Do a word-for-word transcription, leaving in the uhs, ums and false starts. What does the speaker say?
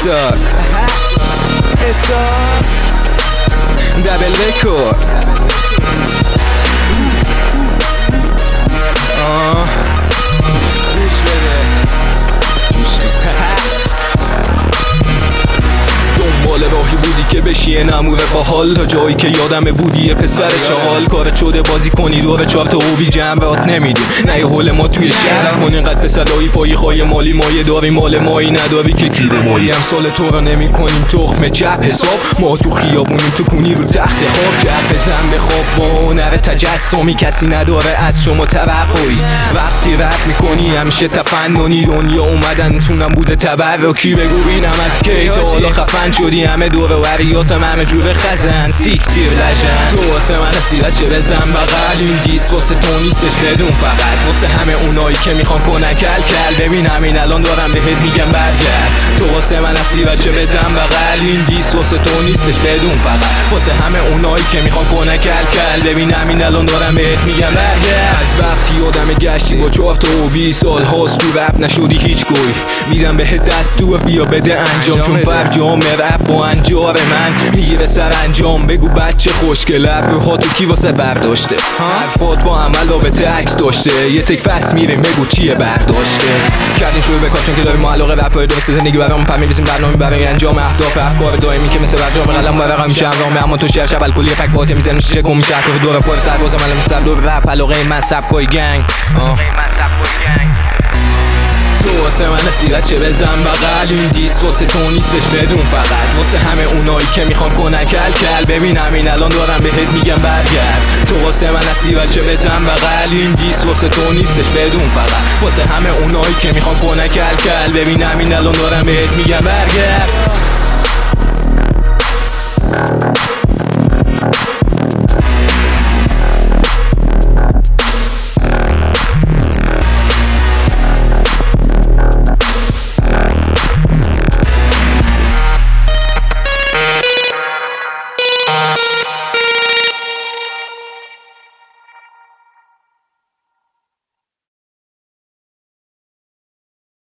اسار اسار دبل رکورد. آه گوش بده دنبال راهی بودی که بشی نموره باحال، تا جایی که یادم بودی یه پسر چهال. کارت شده بازی کنی دور چهار تا اوبی جنبات نمیدیم، نه یه حول ما توی شهر نکن اینقدر پسرایی پایی خواهی مالی مایه داری مال مایی نداری که گیره مایی امسال تو رو نمی کنیم تخم چپ حساب. ما تو خیابونیم تو کنی رو تخت خواب، جب بزن به خواب با هنر تجسمی کسی نداره از شما توقعی. وقتی رد میکنی همیشه تفننی، دنیا اومدن تونم بوده تبرکی. بگو بینم از کی تا حالا خفن شدی، همه دور وریاتم همه جور خزن سیک تیر لجن. تو واسه من سیرت چه بزن بغل، این دیس واسه تو نیستش بدون فقط واسه همه اونایی که میخوان کنن کل کل. ببین همین الان دارم بهت میگم برگرد. تو واسه من سیرت چه بزن بغل، این دیس واسه تو نیستش بدون فقط واسه همه اونایی که میخوان کنن کل کل. ببین همین الان دارم بهت میگم برگرد. از وقتی یادم گشتی با چهار تا و بیست سال هاست تو رپ نشدی هیچ گوی، میدم بهت دستور بیا بده انجام، چون فرجام رپ با انجام من میگیره سر انجام. بگو بچه خوشگل ابروها تو کی واسه برداشته، حرفات با عمل رابطه عکس داشته. یه تک فست میریم بگو چیه برداشته. کردیم شروع به کار چون که داریم ما علاقه رپای درست زندگی برام پا می‌ریزیم برنامه برای انجام اهداف افکار دائمی که مثل برجام قلم ورقم میشه انجام. اما تو شهر شبل کلی فک بات میزنم چه گم میشه تو دور پر سرباز من مثل دور رپ علاقه من سبکای گنگ تو واسه من سیرت چه بزن بغل، این دیس واسه تو نیستش بدون فقط واسه همه اونایی که میخوان کنن کل کل. ببین همین الان دارم بهت میگم برگرد. تو واسه من سیرت چه بزن بغل، این دیس واسه تو نیستش بدون فقط واسه همه اونایی که میخوان کنن کل کل. ببین همین الان دارم بهت میگم برگرد.